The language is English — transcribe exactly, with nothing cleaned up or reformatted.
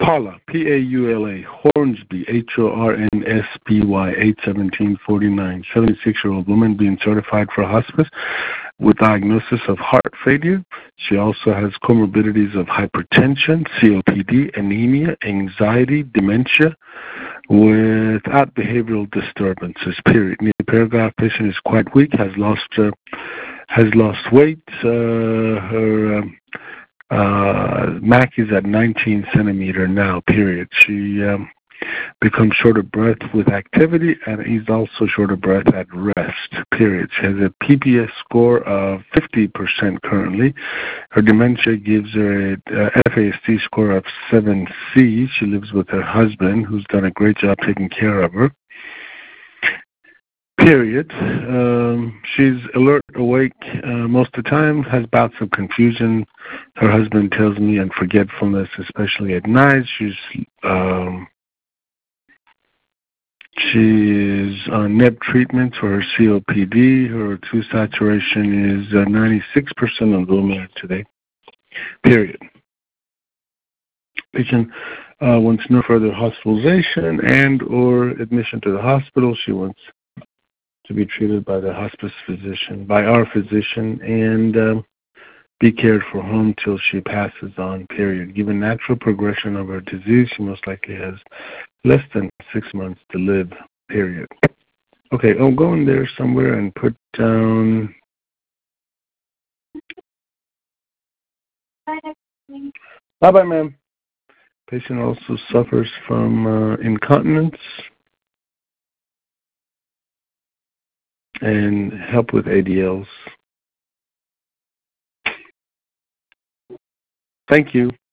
Paula, P A U L A, Hornsby, H O R N S B Y, eight seventeen forty-nine, seventy-six-year-old woman being certified for hospice with diagnosis of heart failure. She also has comorbidities of hypertension, C O P D, anemia, anxiety, dementia, without behavioral disturbances, period. In the paragraph, patient is quite weak, has lost uh, has lost weight. Uh, her um, uh, M A C is at nineteen centimeter now, period. She um, becomes short of breath with activity and is also short of breath at rest, period. She has a P P S score of fifty percent currently. Her dementia gives her a uh, F A S T score of seven C. She lives with her husband, who's done a great job taking care of her. Period. Um, she's alert, awake uh, most of the time, has bouts of confusion. Her husband tells me, and forgetfulness, especially at night. She's um, she's on N E B treatment for her C O P D. Her two saturation is uh, ninety-six percent on Lumia today. Period. Patient uh, wants no further hospitalization and or admission to the hospital. She wants to be treated by the hospice physician, by our physician, and um, be cared for home till she passes on, period. Given natural progression of her disease, she most likely has less than six months to live, period. Okay, I'll go in there somewhere and put down... Bye-bye, ma'am. Patient also suffers from uh, incontinence and help with A D Ls. Thank you.